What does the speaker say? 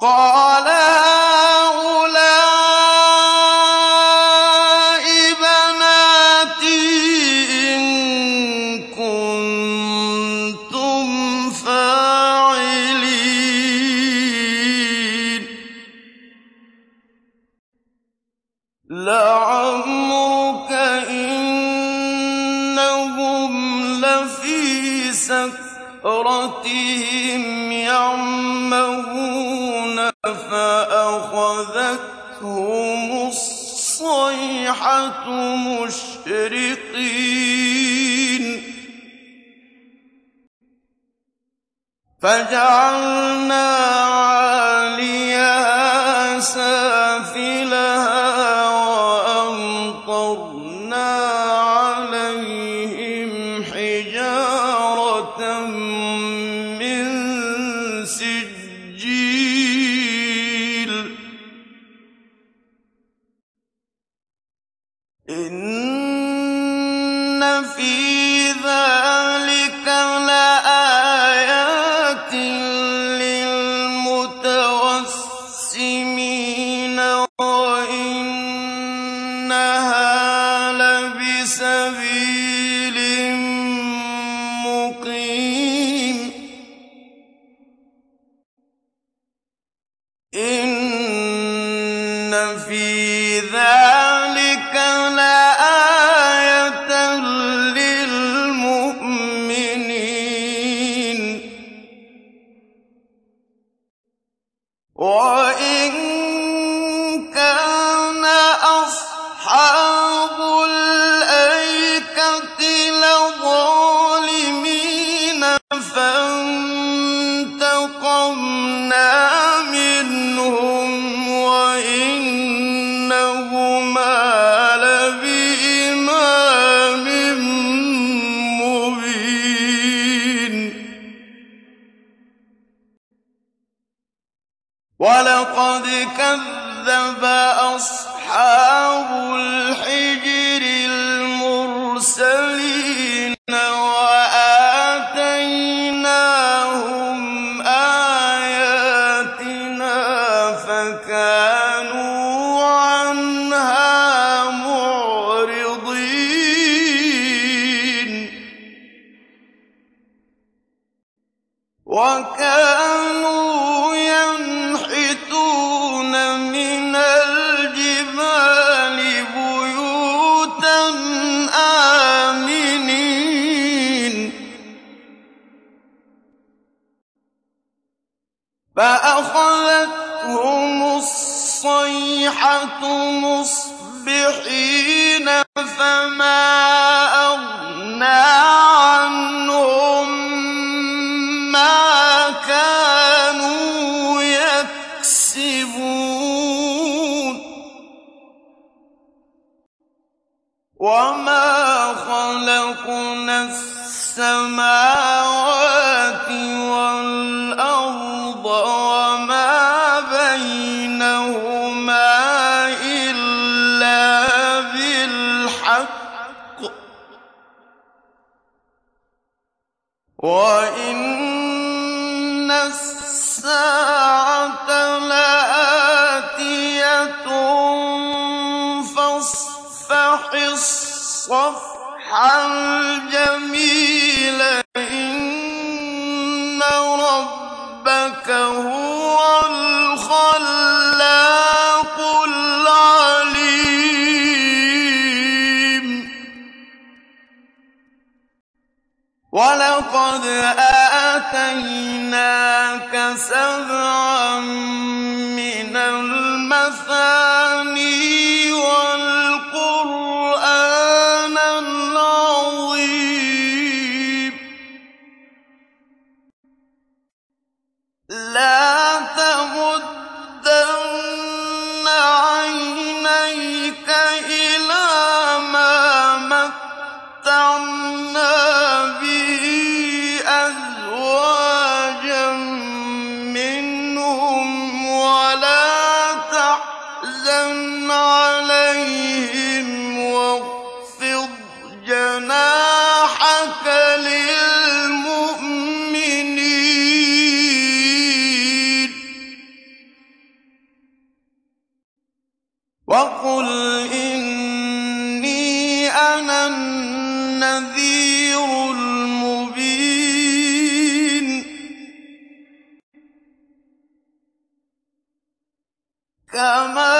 قَالَ هَٰؤُلَاءِ بَنَاتِي إِن كُنتُمْ فَاعِلِينَ لَعَمْرُكَ إِنَّهُمْ لَفِي سَكْرَتِهِمْ يَعْمَهُونَ فَأَخَذَتْهُمُ الصَّيْحَةُ مُشْرِقِينَ فَجَعَلْنَا عَالِيَهَا سَافِلَهَا وَأَمْطَرْنَا عَلَيْهِمْ حِجَارَةً مِّن سِجِّيلٍ إِنَّ فِي ذَٰلِكَ لَآيَاتٍ لِّلْمُتَوَسِّمِينَ وَإِنَّهَا لَبِسَبِيلٍ مُّقِيمٍ إِنَّ فِي ذَٰلِكَ لَآيَةً لِّلْمُؤْمِنِينَ وَإِن كَانَ أَصْحَابُ الْأَيْكَةِ لَظَالِمِينَ فَانتَقَمْنَا مِنْهُمْ وَإِنَّهُمَا لَبِإِمَامٍ مُّبِينٍ وَلَقَدْ كَذَّبَ أَصْحَابُ الْحِجْرِ الْمُرْسَلِينَ وَآتَيْنَاهُمْ آيَاتِنَا فَكَانُوا عَنْهَا مُعْرِضِينَ وَكَانُوا يَنْحِتُونَ مِنَ الْجِبَالِ بُيُوتًا آمِنِينَ فَأَخَذَتْهُمُ الصَّيْحَةُ مُصْبِحِينَ فَمَا أَغْنَىٰ عَنْهُم مَّا كَانُوا يَكْسِبُونَ وَمَا خَلَقْنَا السَّمَاوَاتِ وَالْأَرْضَ وَمَا بَيْنَهُمَا إِلَّا بِالْحَقِّ وَإِنَّ السَّاعَةَ لَآتِيَةٌ فَاصْفَحِ الصَّفْحَ الْجَمِيلَ إِنَّ رَبَّكَ هُوَ الْخَلَّاقُ الْعَلِيمُ وَلَقَدْ آتَيْنَاكَ سَبْعًا مِّنَ الْمَثَانِي وَالْقُرْآنَ الْعَظِيمَ لَا تَمُدَّنَّ عَيْنَيْكَ إِلَىٰ مَا مَتَّعْنَا بِهِ أَزْوَاجًا مِّنْهُمْ وَلَا تَحْزَنْ عَلَيْهِمْ وَاخْفِضْ جَنَاحَكَ لِلْمُؤْمِنِينَ النذير المبين كما